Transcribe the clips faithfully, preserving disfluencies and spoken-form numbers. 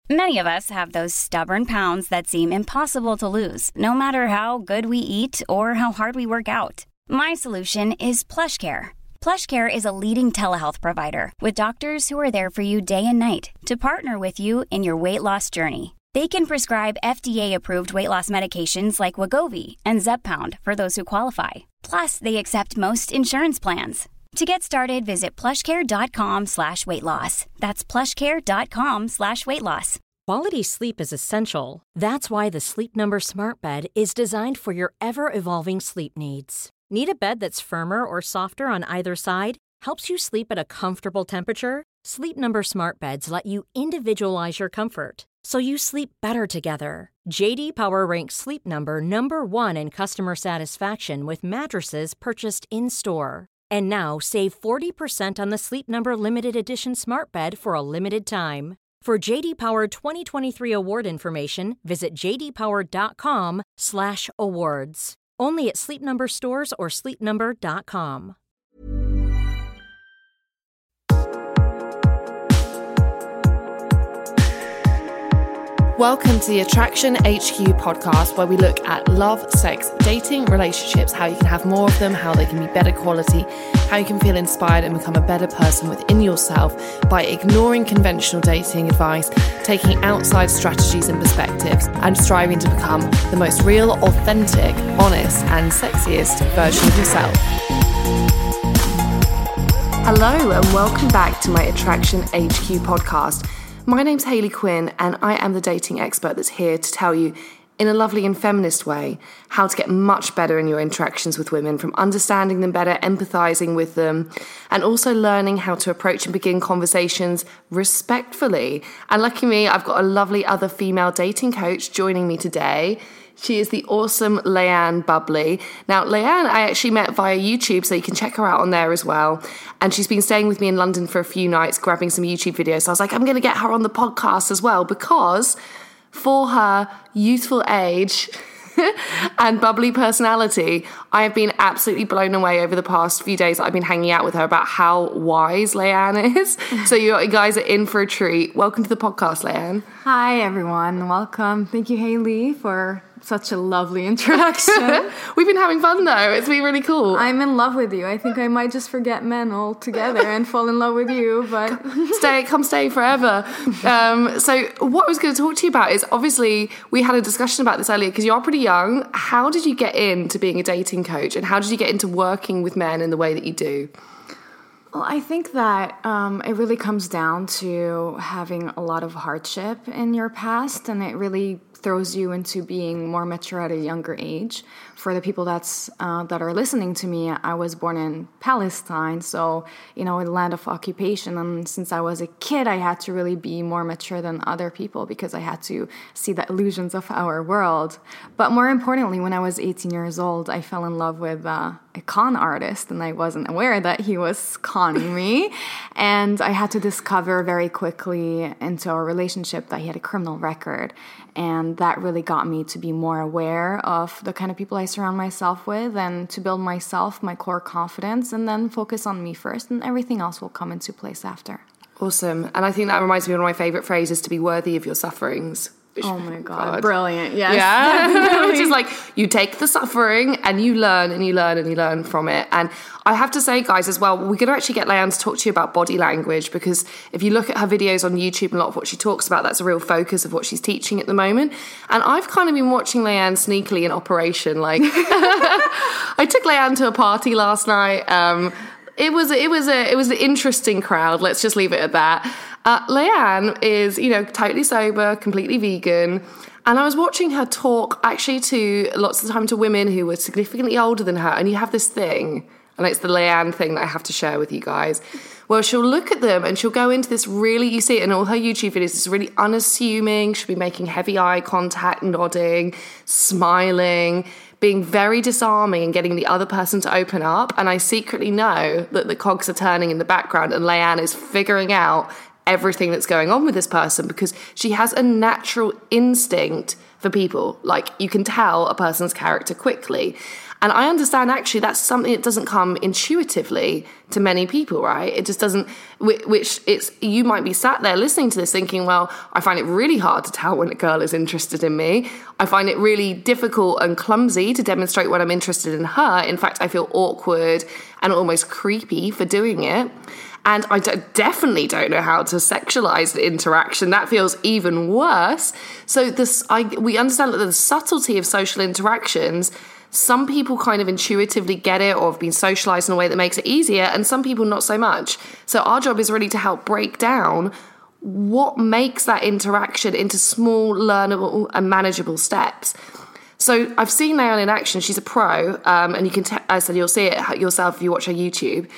Many of us have those stubborn pounds that seem impossible to lose, no matter how good we eat or how hard we work out. My solution is PlushCare. PlushCare is a leading telehealth provider with doctors who are there for you day and night to partner with you in your weight loss journey. They can prescribe F D A-approved weight loss medications like Wegovy and Zepbound for those who qualify. Plus, they accept most insurance plans. To get started, visit plushcare.com slash weight loss. That's plushcare.com slash weight loss. Quality sleep is essential. That's why the Sleep Number Smart Bed is designed for your ever-evolving sleep needs. Need a bed that's firmer or softer on either side? Helps you sleep at a comfortable temperature? Sleep Number Smart Beds let you individualize your comfort, so you sleep better together. J D Power ranks Sleep Number number one in customer satisfaction with mattresses purchased in-store. And now, save forty percent on the Sleep Number Limited Edition Smart Bed for a limited time. For J D Power twenty twenty-three award information, visit jdpower.com slash awards. Only at Sleep Number stores or sleep number dot com. Welcome to the Attraction H Q podcast, where we look at love, sex, dating, relationships, how you can have more of them, how they can be better quality, how you can feel inspired and become a better person within yourself by ignoring conventional dating advice, taking outside strategies and perspectives, and striving to become the most real, authentic, honest, and sexiest version of yourself. Hello, and welcome back to my Attraction H Q podcast. My name's Hayley Quinn, and I am the dating expert that's here to tell you, in a lovely and feminist way, how to get much better in your interactions with women, from understanding them better, empathizing with them, and also learning how to approach and begin conversations respectfully. And lucky me, I've got a lovely other female dating coach joining me today. She is the awesome Leanne Bubbly. Now, Leanne, I actually met via YouTube, so you can check her out on there as well. And she's been staying with me in London for a few nights, grabbing some YouTube videos. So I was like, I'm going to get her on the podcast as well, because for her youthful age and bubbly personality, I have been absolutely blown away over the past few days that I've been hanging out with her about how wise Leanne is. So you guys are in for a treat. Welcome to the podcast, Leanne. Hi, everyone. Welcome. Thank you, Hayley, for such a lovely introduction. We've been having fun, though. It's been really cool. I'm in love with you. I think I might just forget men altogether and fall in love with you, but... stay, come stay forever. Um, so what I was going to talk to you about is, obviously, we had a discussion about this earlier, because you are pretty young. How did you get into being a dating coach, and how did you get into working with men in the way that you do? Well, I think that um, it really comes down to having a lot of hardship in your past, and it really throws you into being more mature at a younger age. For the people that's uh, that are listening to me, I was born in Palestine, so, you know, a land of occupation. And since I was a kid, I had to really be more mature than other people because I had to see the illusions of our world. But more importantly, when I was eighteen years old, I fell in love with uh, a con artist, and I wasn't aware that he was conning me. And I had to discover very quickly into our relationship that he had a criminal record. And that really got me to be more aware of the kind of people I surround myself with, and to build myself, my core confidence, and then focus on me first, and everything else will come into place after. Awesome. And I think that reminds me of one of my favourite phrases, to be worthy of your sufferings. Oh my God. God. Brilliant. Yes. Yeah. Which is like, you take the suffering and you learn and you learn and you learn from it. And I have to say, guys, as well, we're going to actually get Leanne to talk to you about body language, because if you look at her videos on YouTube, and a lot of what she talks about, that's a real focus of what she's teaching at the moment. And I've kind of been watching Leanne sneakily in operation. Like, I took Leanne to a party last night. Um, it was it was a it was an interesting crowd. Let's just leave it at that. Uh, Leanne is, you know, totally sober, completely vegan. And I was watching her talk actually to lots of the time to women who were significantly older than her. And you have this thing, and it's the Leanne thing that I have to share with you guys, where she'll look at them and she'll go into this really, you see it in all her YouTube videos, this really unassuming, she'll be making heavy eye contact, nodding, smiling, being very disarming and getting the other person to open up. And I secretly know that the cogs are turning in the background, and Leanne is figuring out everything that's going on with this person, because she has a natural instinct for people. Like, you can tell a person's character quickly. And I understand actually that's something that doesn't come intuitively to many people, right? It just doesn't, which it's, you might be sat there listening to this thinking, well, I find it really hard to tell when a girl is interested in me. I find it really difficult and clumsy to demonstrate when I'm interested in her. In fact, I feel awkward and almost creepy for doing it. And I d- definitely don't know how to sexualize the interaction. That feels even worse. So this, I, we understand that the subtlety of social interactions, some people kind of intuitively get it or have been socialized in a way that makes it easier, and some people not so much. So our job is really to help break down what makes that interaction into small, learnable and manageable steps. So I've seen Naomi in action. She's a pro, um, and you can, t- I said, you'll see it yourself if you watch her YouTube.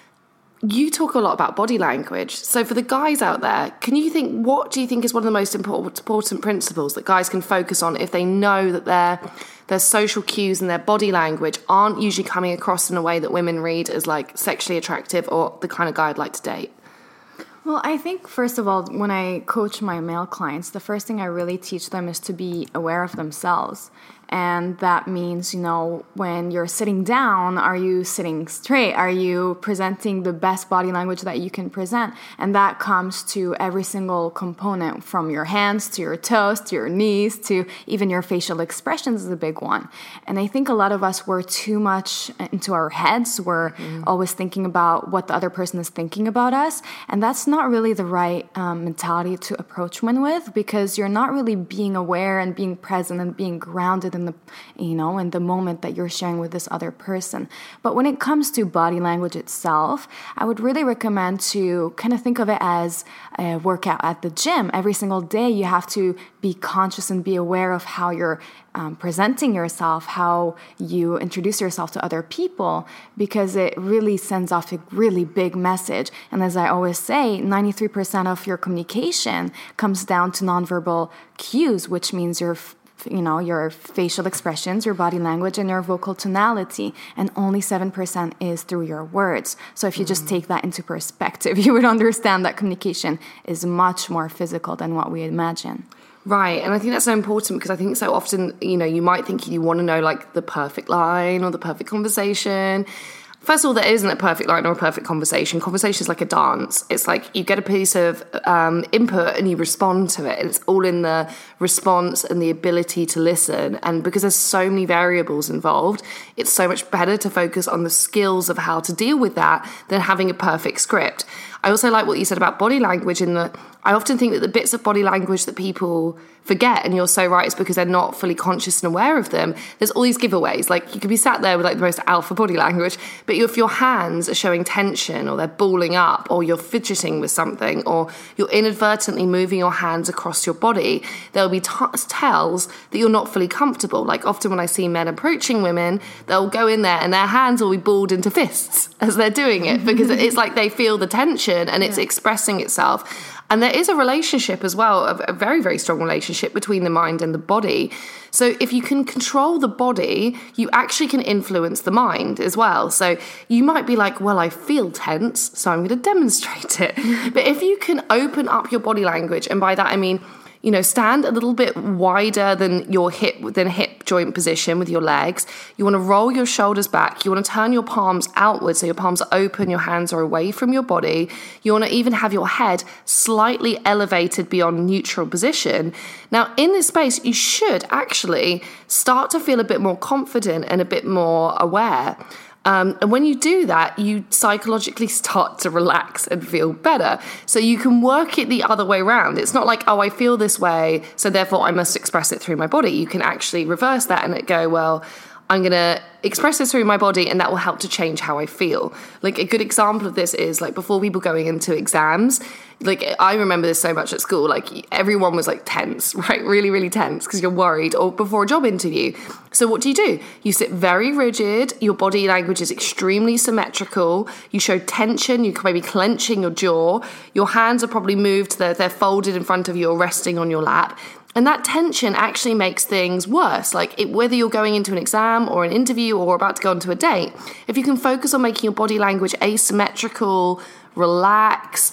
You talk a lot about body language. So for the guys out there, can you think, what do you think is one of the most important, important principles that guys can focus on if they know that their their social cues and their body language aren't usually coming across in a way that women read as like sexually attractive or the kind of guy I'd like to date? Well, I think, first of all, when I coach my male clients, the first thing I really teach them is to be aware of themselves. And that means, you know, when you're sitting down, are you sitting straight? Are you presenting the best body language that you can present? And that comes to every single component, from your hands to your toes to your knees to even your facial expressions is a big one. And I think a lot of us were too much into our heads. We're mm. always thinking about what the other person is thinking about us. And that's not really the right um, mentality to approach women with, because you're not really being aware and being present and being grounded in the, you know, in the moment that you're sharing with this other person. But when it comes to body language itself, I would really recommend to kind of think of it as a workout at the gym. Every single day you have to be conscious and be aware of how you're um, presenting yourself, how you introduce yourself to other people, because it really sends off a really big message. And as I always say, ninety-three percent of your communication comes down to nonverbal cues, which means your you know, your facial expressions, your body language, and your vocal tonality. And only seven percent is through your words. So if you just take that into perspective, you would understand that communication is much more physical than what we imagine. Right. And I think that's so important, because I think so often, you know, you might think you want to know like the perfect line or the perfect conversation. First of all, there isn't a perfect line or a perfect conversation. Conversation is like a dance. It's like you get a piece of um, input and you respond to it. It's all in the response and the ability to listen. And because there's so many variables involved, it's so much better to focus on the skills of how to deal with that than having a perfect script. I also like what you said about body language, in that I often think that the bits of body language that people forget, and you're so right, it's because they're not fully conscious and aware of them. There's all these giveaways. Like, you could be sat there with like the most alpha body language, but if your hands are showing tension, or they're balling up, or you're fidgeting with something, or you're inadvertently moving your hands across your body, there'll be t- tells that you're not fully comfortable. Like, often when I see men approaching women, they'll go in there and their hands will be balled into fists as they're doing it, because it's like they feel the tension and it's yeah. expressing itself. And there is a relationship as well, a very, very strong relationship between the mind and the body. So if you can control the body, you actually can influence the mind as well. So you might be like, well, I feel tense, so I'm going to demonstrate it. But if you can open up your body language, and by that I mean, you know, stand a little bit wider than your hip, than hip joint position with your legs. You want to roll your shoulders back. You want to turn your palms outwards, so your palms are open, your hands are away from your body. You want to even have your head slightly elevated beyond neutral position. Now, in this space, you should actually start to feel a bit more confident and a bit more aware. Um, and when you do that, you psychologically start to relax and feel better. So you can work it the other way around. It's not like, oh, I feel this way, so therefore I must express it through my body. You can actually reverse that and go, well, I'm going to express this through my body, and that will help to change how I feel. Like, a good example of this is like before people going into exams, like I remember this so much at school, like everyone was like tense, right? Really, really tense, because you're worried, or before a job interview. So what do you do? You sit very rigid. Your body language is extremely symmetrical. You show tension. You're maybe clenching your jaw. Your hands are probably moved. They're, they're folded in front of you or resting on your lap. And that tension actually makes things worse. Like, it, whether you're going into an exam or an interview or about to go onto a date, if you can focus on making your body language asymmetrical, relaxed,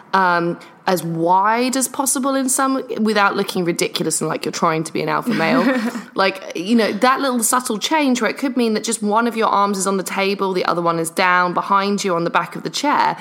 um, as wide as possible in some, without looking ridiculous and like you're trying to be an alpha male. Like, you know, that little subtle change where it could mean that just one of your arms is on the table, the other one is down behind you on the back of the chair.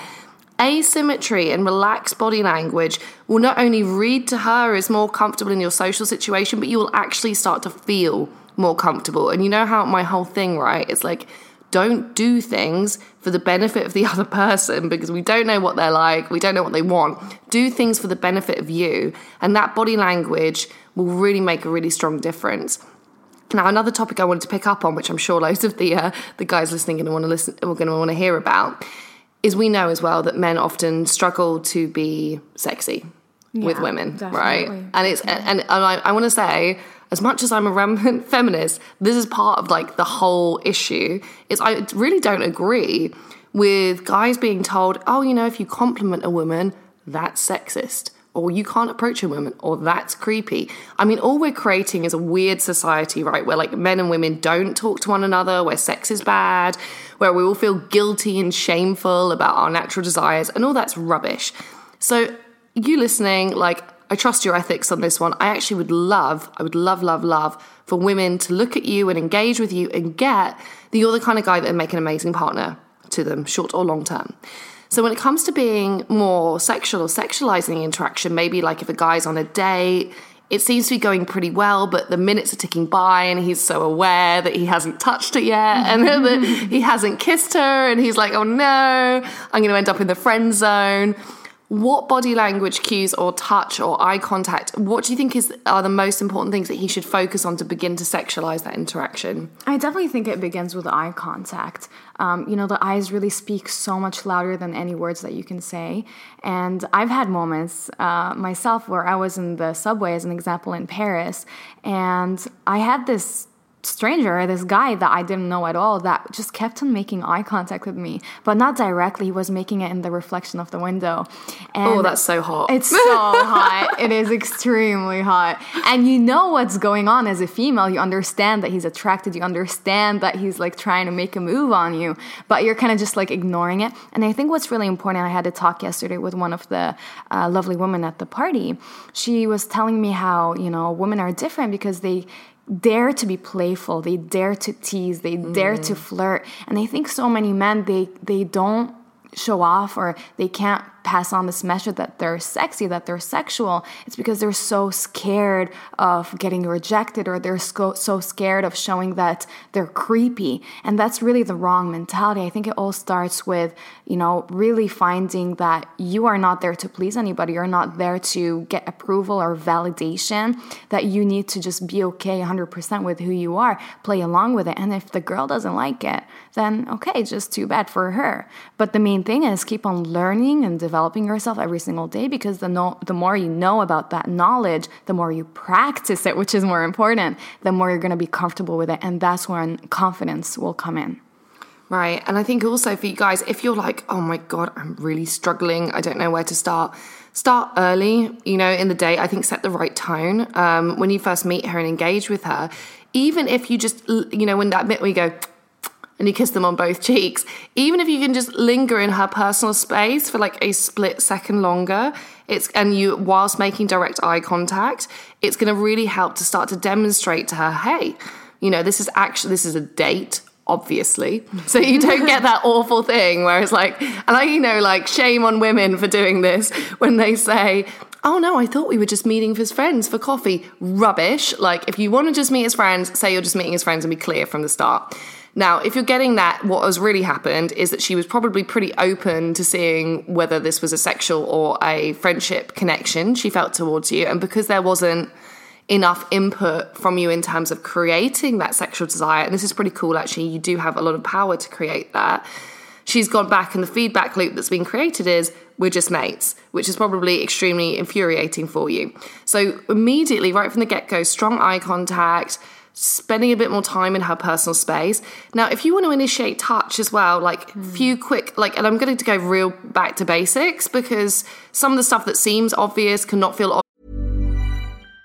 Asymmetry and relaxed body language will not only read to her as more comfortable in your social situation, but you will actually start to feel more comfortable. And you know how my whole thing, right? It's like, don't do things for the benefit of the other person because we don't know what they're like. We don't know what they want. Do things for the benefit of you. And that body language will really make a really strong difference. Now, another topic I wanted to pick up on, which I'm sure loads of the uh, the guys listening are going to want to listen, are going to want to hear about, is we know as well that men often struggle to be sexy yeah, with women, definitely. Right? And it's and, and I, I want to say, as much as I'm a rampant feminist, this is part of like the whole issue. Is I really don't agree with guys being told, oh, you know, if you compliment a woman, that's sexist. Or you can't approach a woman, or that's creepy. I mean, all we're creating is a weird society, right? Where like men and women don't talk to one another, where sex is bad, where we all feel guilty and shameful about our natural desires, and all that's rubbish. So you listening, like, I trust your ethics on this one. I actually would love, I would love, love, love for women to look at you and engage with you and get that you're the kind of guy that would make an amazing partner to them, short or long term. So when it comes to being more sexual or sexualizing the interaction, maybe like if a guy's on a date, it seems to be going pretty well, but the minutes are ticking by and he's so aware that he hasn't touched it yet and that he hasn't kissed her and he's like, oh no, I'm going to end up in the friend zone. What body language cues or touch or eye contact, what do you think is are the most important things that he should focus on to begin to sexualize that interaction? I definitely think it begins with eye contact. Um, you know, the eyes really speak so much louder than any words that you can say. And I've had moments uh, myself where I was in the subway, as an example, in Paris, and I had this stranger, this guy that I didn't know at all, that just kept on making eye contact with me, but not directly. He was making it in the reflection of the window. And oh, that's so hot. It's so hot. It is extremely hot. And you know what's going on as a female. You understand that he's attracted. You understand that he's like trying to make a move on you, but you're kind of just like ignoring it. And I think what's really important, I had a talk yesterday with one of the uh, lovely women at the party. She was telling me how, you know, women are different because they dare to be playful, they dare to tease, they mm. dare to flirt. And I think so many men, they they don't show off, or they can't pass on this message that they're sexy, that they're sexual. It's because they're so scared of getting rejected, or they're so, so scared of showing that they're creepy. And that's really the wrong mentality. I think it all starts with, you know, really finding that you are not there to please anybody. You're not there to get approval or validation, that you need to just be okay one hundred percent with who you are, play along with it. And if the girl doesn't like it, then okay, just too bad for her. But the main thing is keep on learning and developing yourself every single day, because the no, the more you know about that knowledge, the more you practice it, which is more important, the more you're going to be comfortable with it. And that's when confidence will come in. Right. And I think also for you guys, if you're like, oh my God, I'm really struggling, I don't know where to start, start early, you know, in the day. I think set the right tone. Um, when you first meet her and engage with her, even if you just, you know, when that bit where you go, and you kiss them on both cheeks, even if you can just linger in her personal space for like a split second longer, it's and you whilst making direct eye contact, it's going to really help to start to demonstrate to her, hey, you know, this is actually, this is a date, obviously. So you don't get that awful thing where it's like, and I, you know, like shame on women for doing this when they say, oh no, I thought we were just meeting as friends for coffee. Rubbish. Like if you want to just meet as friends, say you're just meeting as friends and be clear from the start. Now, if you're getting that, what has really happened is that she was probably pretty open to seeing whether this was a sexual or a friendship connection she felt towards you. And because there wasn't enough input from you in terms of creating that sexual desire, and this is pretty cool actually, you do have a lot of power to create that, she's gone back and the feedback loop that's been created is, we're just mates, which is probably extremely infuriating for you. So immediately, right from the get-go, strong eye contact, spending a bit more time in her personal space. Now, if you want to initiate touch as well, like mm. few quick, like, and I'm going to go real back to basics because some of the stuff that seems obvious cannot feel obvious.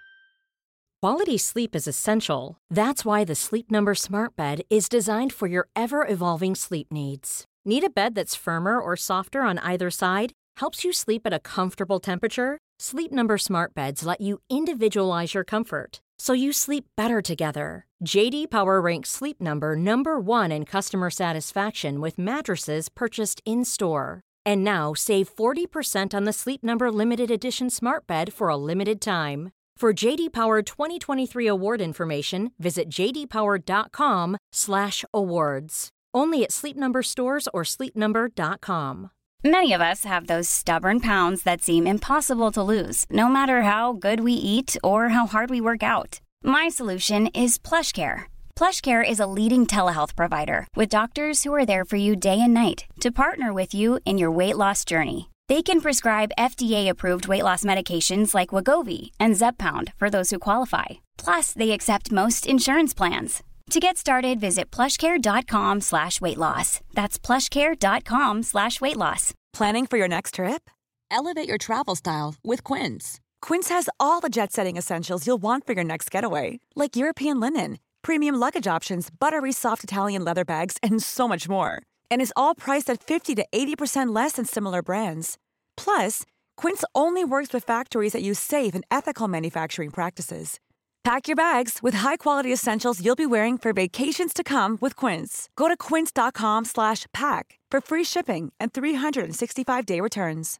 Quality sleep is essential. That's why the Sleep Number Smart Bed is designed for your ever-evolving sleep needs. Need a bed that's firmer or softer on either side? helps you sleep at a comfortable temperature, Sleep Number smart beds let you individualize your comfort, so you sleep better together. J D Power ranks Sleep Number number one in customer satisfaction with mattresses purchased in-store. And now, save forty percent on the Sleep Number Limited Edition smart bed for a limited time. For J D Power twenty twenty-three award information, visit j d power dot com slash awards. Only at Sleep Number stores or sleep number dot com. Many of us have those stubborn pounds that seem impossible to lose, no matter how good we eat or how hard we work out. My solution is PlushCare. PlushCare is a leading telehealth provider with doctors who are there for you day and night to partner with you in your weight loss journey. They can prescribe F D A-approved weight loss medications like Wegovy and Zepbound for those who qualify. Plus, they accept most insurance plans. To get started, visit plushcare.com slash weight loss. That's plushcare.com slash weight loss. Planning for your next trip? Elevate your travel style with Quince. Quince has all the jet-setting essentials you'll want for your next getaway, like European linen, premium luggage options, buttery soft Italian leather bags, and so much more. And is all priced at fifty to eighty percent less than similar brands. Plus, Quince only works with factories that use safe and ethical manufacturing practices. Pack your bags with high-quality essentials you'll be wearing for vacations to come with Quince. Go to quince.com slash pack for free shipping and three sixty-five day returns.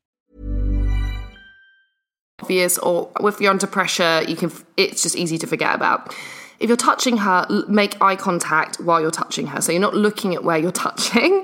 Obvious, or if you're under pressure, you can. It's just easy to forget about. If you're touching her, make eye contact while you're touching her. So you're not looking at where you're touching.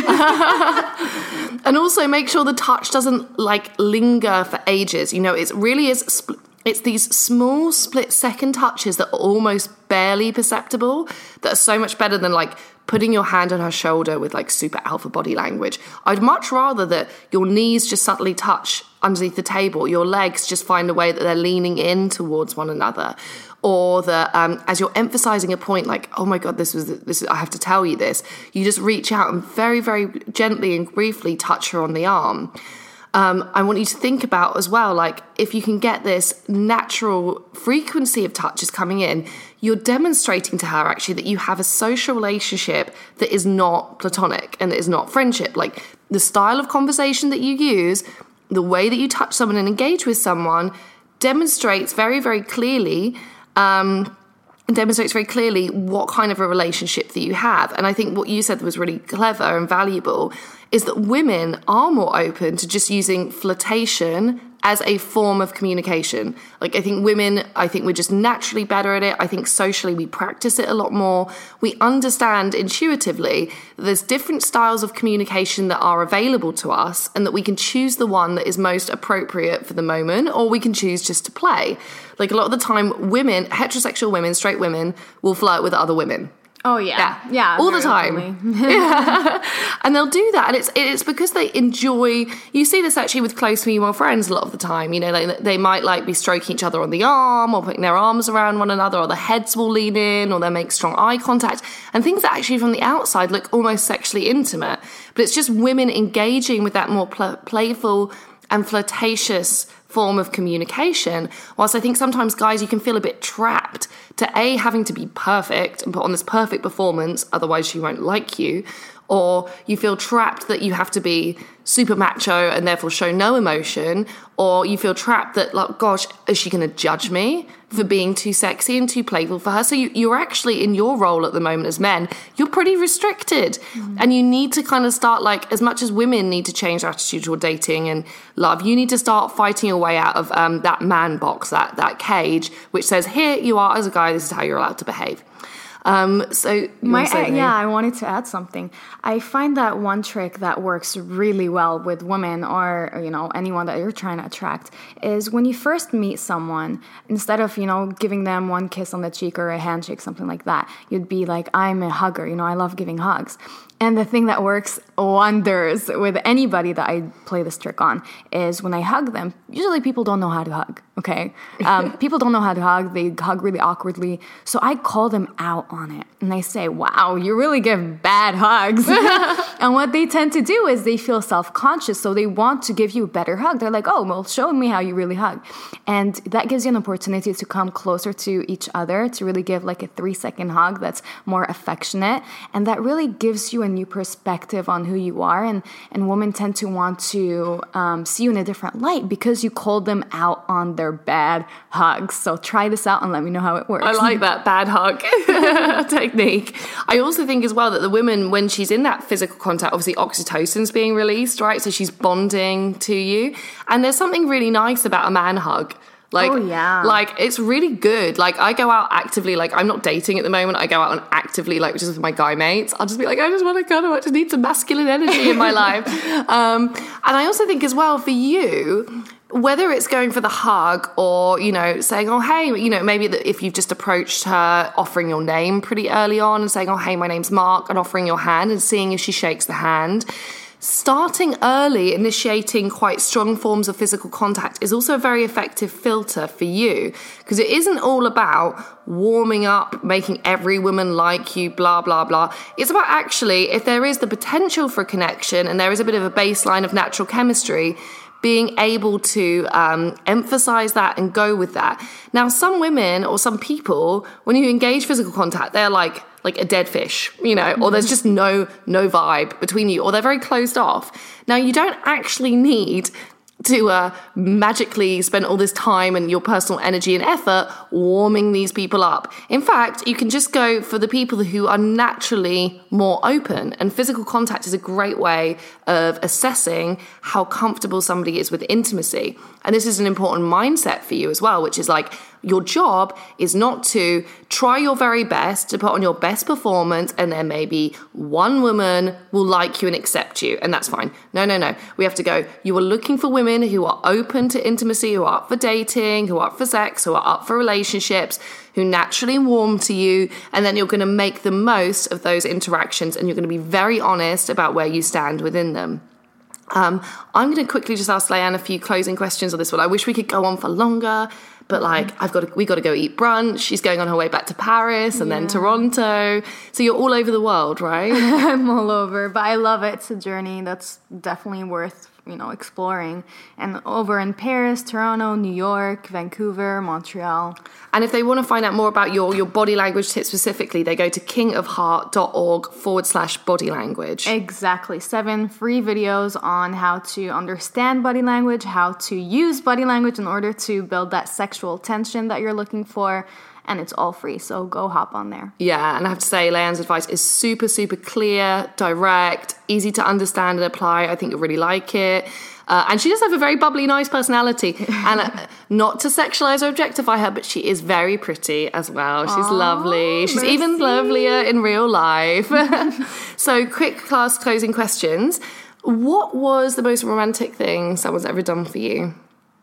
And also make sure the touch doesn't like linger for ages. You know, it really is... Spl- It's these small split-second touches that are almost barely perceptible that are so much better than, like, putting your hand on her shoulder with, like, super alpha body language. I'd much rather that your knees just subtly touch underneath the table, your legs just find a way that they're leaning in towards one another, or that um, as you're emphasizing a point, like, oh my God, this was, this is, I have to tell you this, you just reach out and very, very gently and briefly touch her on the arm. Um, I want you to think about as well, like, if you can get this natural frequency of touches coming in, you're demonstrating to her actually that you have a social relationship that is not platonic and that is not friendship. Like, the style of conversation that you use, the way that you touch someone and engage with someone demonstrates very, very clearly, um, demonstrates very clearly what kind of a relationship that you have. And I think what you said was really clever and valuable is that women are more open to just using flirtation as a form of communication. Like, I think women, I think we're just naturally better at it. I think socially we practice it a lot more. We understand intuitively that there's different styles of communication that are available to us and that we can choose the one that is most appropriate for the moment, or we can choose just to play. Like, a lot of the time, women, heterosexual women, straight women, will flirt with other women. Oh, yeah. Yeah, yeah all the time. Yeah. And they'll do that. And it's it's because they enjoy, you see this actually with close female friends a lot of the time. You know, they, they might like be stroking each other on the arm or putting their arms around one another, or their heads will lean in, or they'll make strong eye contact. And things that actually from the outside look almost sexually intimate. But it's just women engaging with that more pl- playful and flirtatious form of communication, whilst I think sometimes guys, you can feel a bit trapped to A, having to be perfect and put on this perfect performance, otherwise she won't like you, or you feel trapped that you have to be super macho and therefore show no emotion, or you feel trapped that, like, gosh, is she going to judge me for being too sexy and too playful for her? So you, you're actually, in your role at the moment as men, you're pretty restricted. Mm-hmm. And you need to kind of start, like, as much as women need to change their attitude toward dating and love, you need to start fighting your way out of um, that man box, that, that cage, which says, here you are as a guy, this is how you're allowed to behave. Um, so My, uh, yeah, I wanted to add something. I find that one trick that works really well with women, or, you know, anyone that you're trying to attract, is when you first meet someone, instead of, you know, giving them one kiss on the cheek or a handshake, something like that, you'd be like, I'm a hugger, you know, I love giving hugs. And the thing that works wonders with anybody that I play this trick on is when I hug them, usually people don't know how to hug, okay? Um, people don't know how to hug. They hug really awkwardly. So I call them out on it. And I say, wow, you really give bad hugs. And what they tend to do is they feel self-conscious. So they want to give you a better hug. They're like, oh, well, show me how you really hug. And that gives you an opportunity to come closer to each other, to really give like a three-second hug that's more affectionate. And that really gives you a new perspective on who you are, and, and women tend to want to um, see you in a different light because you called them out on their bad hugs. So try this out and let me know how it works. I like that bad hug technique. I also think as well that the woman, when she's in that physical contact, obviously oxytocin's being released, right? So she's bonding to you. And there's something really nice about a man hug. Like, oh, yeah. Like, it's really good. Like, I go out actively, like, I'm not dating at the moment. I go out and actively, like, just with my guy mates. I'll just be like, I just want to cuddle. I just need some masculine energy in my life. Um, and I also think as well for you, whether it's going for the hug or, you know, saying, oh, hey, you know, maybe that if you've just approached her, offering your name pretty early on and saying, oh, hey, my name's Mark, and offering your hand and seeing if she shakes the hand. Starting early, initiating quite strong forms of physical contact is also a very effective filter for you, because it isn't all about warming up, making every woman like you, blah, blah, blah. It's about actually, if there is the potential for a connection and there is a bit of a baseline of natural chemistry, being able to um, emphasize that and go with that. Now, some women or some people, when you engage physical contact, they're like, like a dead fish, you know, or there's just no, no vibe between you, or they're very closed off. Now, you don't actually need to uh, magically spend all this time and your personal energy and effort warming these people up. In fact, you can just go for the people who are naturally more open, and physical contact is a great way of assessing how comfortable somebody is with intimacy. And this is an important mindset for you as well, which is like, your job is not to try your very best to put on your best performance and then maybe one woman will like you and accept you, and that's fine. No, no, no. We have to go, you are looking for women who are open to intimacy, who are up for dating, who are up for sex, who are up for relationships, who naturally warm to you, and then you're going to make the most of those interactions and you're going to be very honest about where you stand within them. Um, I'm going to quickly just ask Leanne a few closing questions on this one. I wish we could go on for longer, but like I've got to, we got to go eat brunch. She's going on her way back to Paris and yeah. then Toronto. So you're all over the world, right? I'm all over, but I love it. It's a journey that's definitely worth, you know, exploring. And over in Paris, Toronto, New York, Vancouver, Montreal. And if they want to find out more about your, your body language tips specifically, they go to kingofheart.org forward slash body language. Exactly. Seven free videos on how to understand body language, how to use body language in order to build that sexual tension that you're looking for. And it's all free, so go hop on there. Yeah, and I have to say, Leanne's advice is super, super clear, direct, easy to understand and apply. I think you'll really like it. Uh, and she does have a very bubbly, nice personality. And uh, not to sexualize or objectify her, but she is very pretty as well. She's Aww, lovely. She's merci. Even lovelier in real life. So, quick class closing questions. What was the most romantic thing someone's ever done for you?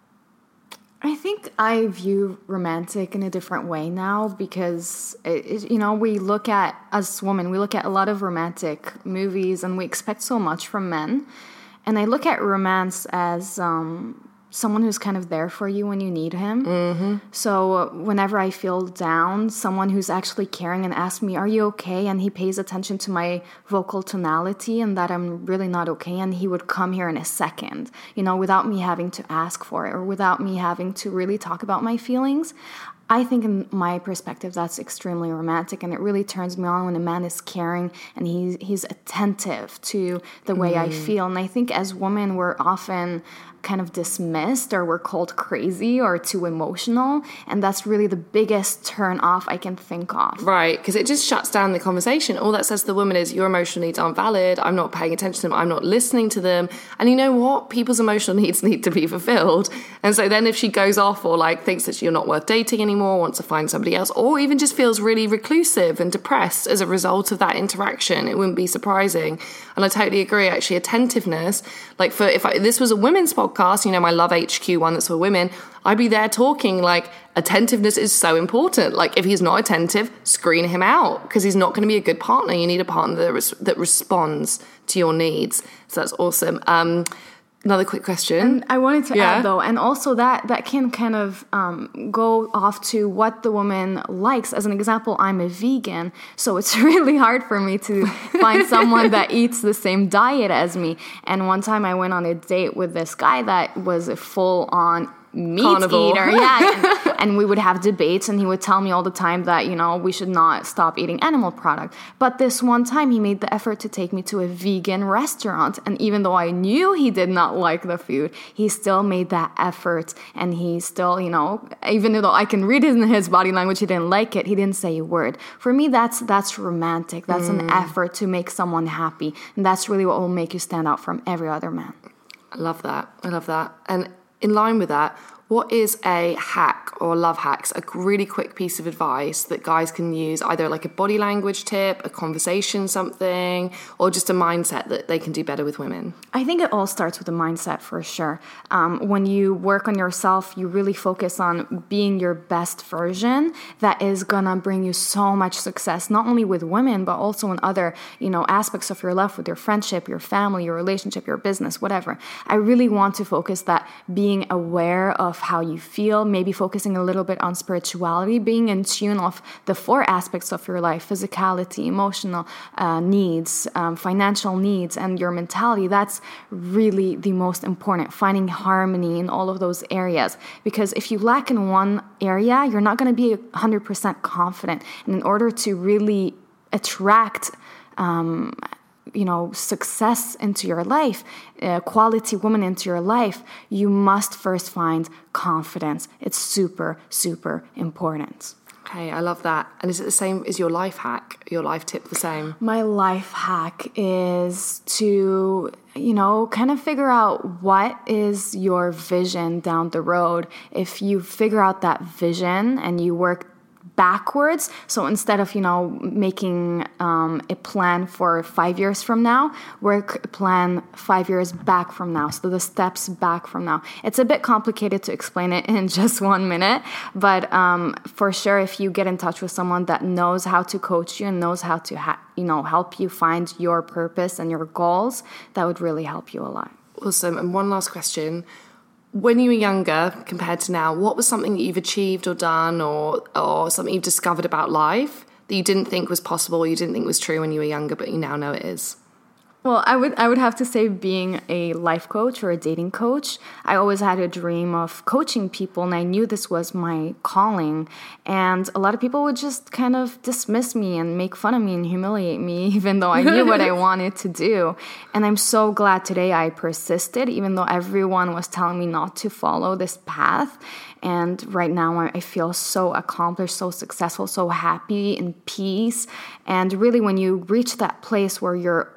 I think I view romantic in a different way now because, it, it, you know, we look at, as women, we look at a lot of romantic movies and we expect so much from men. And I look at romance as um, someone who's kind of there for you when you need him. Mm-hmm. So whenever I feel down, someone who's actually caring and asks me, are you okay? And he pays attention to my vocal tonality and that I'm really not okay. And he would come here in a second, you know, without me having to ask for it or without me having to really talk about my feelings. I think in my perspective, that's extremely romantic, and it really turns me on when a man is caring and he's, he's attentive to the way mm. I feel. And I think as women, we're often kind of dismissed or we're called crazy or too emotional, and that's really the biggest turn off I can think of. Right, because it just shuts down the conversation. All that says to the woman is your emotional needs aren't valid, I'm not paying attention to them, I'm not listening to them. And you know what? People's emotional needs need to be fulfilled. And so then if she goes off or like thinks that you're not worth dating anymore, wants to find somebody else, or even just feels really reclusive and depressed as a result of that interaction, it wouldn't be surprising. And I totally agree, actually. Attentiveness, like for if I, this was a women's podcast, you know, my Love H Q one that's for women, I'd be there talking like attentiveness is so important. Like if he's not attentive, screen him out because he's not going to be a good partner. You need a partner that res- that responds to your needs. So that's awesome. Um, Another quick question. And I wanted to yeah. add, though, and also that that can kind of um, go off to what the woman likes. As an example, I'm a vegan, so it's really hard for me to find someone that eats the same diet as me. And one time I went on a date with this guy that was a full-on meat Carnivore. eater. Yeah. and, and we would have debates, and he would tell me all the time that, you know, we should not stop eating animal product. But this one time he made the effort to take me to a vegan restaurant. And even though I knew he did not like the food, he still made that effort. And he still, you know, even though I can read it in his body language, he didn't like it, he didn't say a word. For me, that's that's romantic. That's mm. an effort to make someone happy. And that's really what will make you stand out from every other man. I love that. I love that. And in line with that, what is a hack or love hacks, a really quick piece of advice that guys can use, either like a body language tip, a conversation something, or just a mindset that they can do better with women? I think it all starts with a mindset for sure. Um, when you work on yourself, you really focus on being your best version. That is gonna bring you so much success, not only with women, but also in other, you know, aspects of your life, with your friendship, your family, your relationship, your business, whatever. I really want to focus that being aware of how you feel, maybe focusing a little bit on spirituality, being in tune of the four aspects of your life: physicality, emotional uh, needs, um, financial needs, and your mentality. That's really the most important, finding harmony in all of those areas. Because if you lack in one area, you're not going to be one hundred percent confident. And in order to really attract um you know, success into your life, uh, quality woman into your life, you must first find confidence. It's super, super important. Okay, I love that. And is it the same? Is your life hack, your life tip the same? My life hack is to, you know, kind of figure out what is your vision down the road. If you figure out that vision and you work backwards, so instead of, you know, making um, a plan for five years from now, work a plan five years back from now, so the steps back from now. It's a bit complicated to explain it in just one minute, but um, for sure, if you get in touch with someone that knows how to coach you and knows how to, ha- you know, help you find your purpose and your goals, that would really help you a lot. Awesome. And one last question. When you were younger compared to now, what was something that you've achieved or done, or or something you've discovered about life that you didn't think was possible, or you didn't think was true when you were younger, but you now know it is? Well, I would I would have to say being a life coach or a dating coach. I always had a dream of coaching people, and I knew this was my calling. And a lot of people would just kind of dismiss me and make fun of me and humiliate me, even though I knew what I wanted to do. And I'm so glad today I persisted, even though everyone was telling me not to follow this path. And right now I feel so accomplished, so successful, so happy, in peace. And really, when you reach that place where you're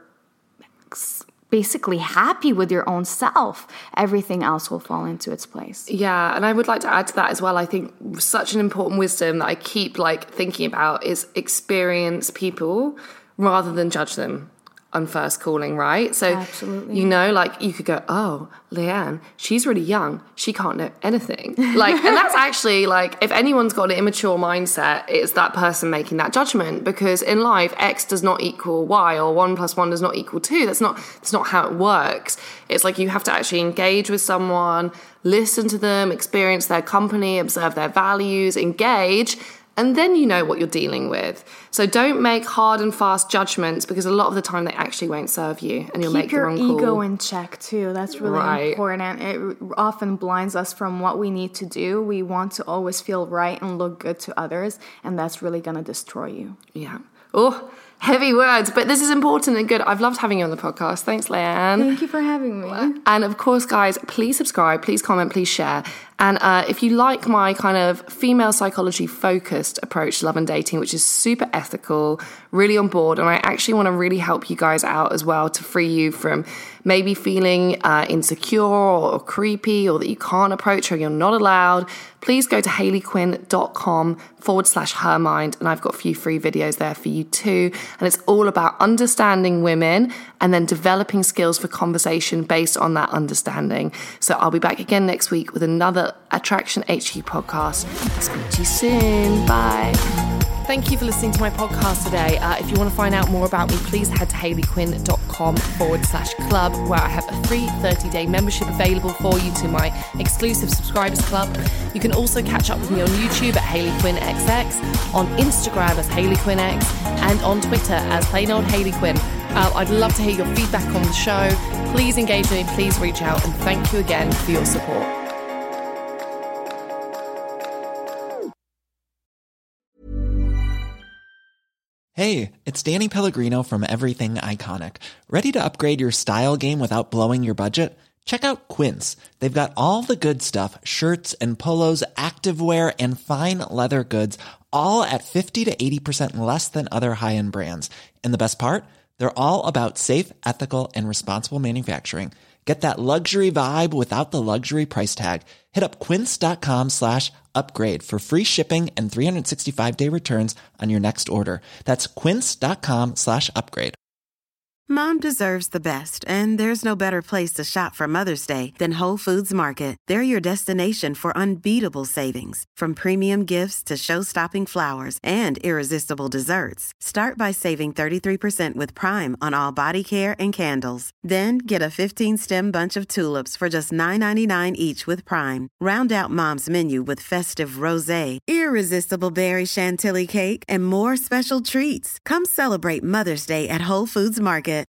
basically happy with your own self, everything else will fall into its place. Yeah, and I would like to add to that as well. I think such an important wisdom that I keep like thinking about is experience people rather than judge them on first calling, right? So, absolutely. You know, like you could go, oh, Leanne, she's really young. She can't know anything. Like, and that's actually like, if anyone's got an immature mindset, it's that person making that judgment, because in life, X does not equal Y, or one plus one does not equal two. That's not, that's not how it works. It's like you have to actually engage with someone, listen to them, experience their company, observe their values, engage, and then you know what you're dealing with. So don't make hard and fast judgments, because a lot of the time they actually won't serve you, and you'll Keep make the wrong call. Keep your ego in check too. That's really right. important. It often blinds us from what we need to do. We want to always feel right and look good to others, and that's really going to destroy you. Yeah. Oh, heavy words, but this is important and good. I've loved having you on the podcast. Thanks, Leanne. Thank you for having me. And of course, guys, please subscribe, please comment, please share. And uh, if you like my kind of female psychology focused approach to love and dating, which is super ethical, really on board, and I actually want to really help you guys out as well to free you from maybe feeling uh, insecure or creepy, or that you can't approach or you're not allowed, please go to hayleyquinn.com forward slash her mind. And I've got a few free videos there for you too. And it's all about understanding women and then developing skills for conversation based on that understanding. So I'll be back again next week with another Attraction H Q podcast. Speak to you soon. Bye. Thank you for listening to my podcast today. Uh, if you want to find out more about me, please head to hayleyquinn.com forward slash club, where I have a free thirty-day membership available for you to my exclusive subscribers club. You can also catch up with me on YouTube at HayleyQuinnXX, on Instagram as HayleyQuinnX, and on Twitter as plain old Hayley Quinn. Uh, I'd love to hear your feedback on the show. Please engage with me, please reach out, and thank you again for your support. Hey, it's Danny Pellegrino from Everything Iconic. Ready to upgrade your style game without blowing your budget? Check out Quince. They've got all the good stuff, shirts and polos, activewear, and fine leather goods, all at fifty to eighty percent less than other high-end brands. And the best part? They're all about safe, ethical, and responsible manufacturing. Get that luxury vibe without the luxury price tag. Hit up quince.com slash upgrade for free shipping and three sixty-five day returns on your next order. That's quince.com slash upgrade. Mom deserves the best, and there's no better place to shop for Mother's Day than Whole Foods Market. They're your destination for unbeatable savings, from premium gifts to show-stopping flowers and irresistible desserts. Start by saving thirty-three percent with Prime on all body care and candles. Then get a fifteen-stem bunch of tulips for just nine ninety-nine each with Prime. Round out Mom's menu with festive rosé, irresistible berry chantilly cake, and more special treats. Come celebrate Mother's Day at Whole Foods Market.